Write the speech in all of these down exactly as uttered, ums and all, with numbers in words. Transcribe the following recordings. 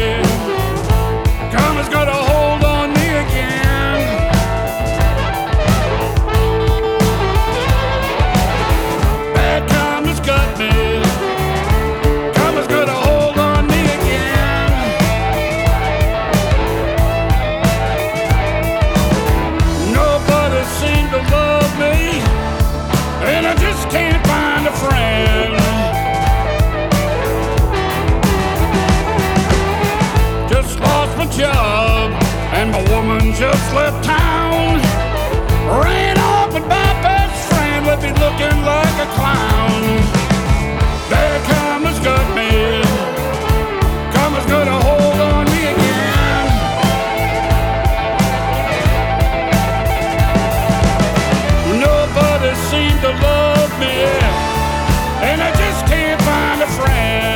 Karma's got a hold on me again. Bad karma's got me. Karma's got a hold on me again. Nobody seemed to love me, and I just can't find a friend. Just lost my job, and my woman just left town. Ran off with my best friend, left me looking like a clown. There karma's got me. Karma's got a hold on me again. Nobody seemed to love me, and I just can't find a friend.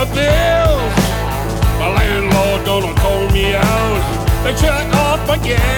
Bills, my landlord gonna call me out. They check off my gas.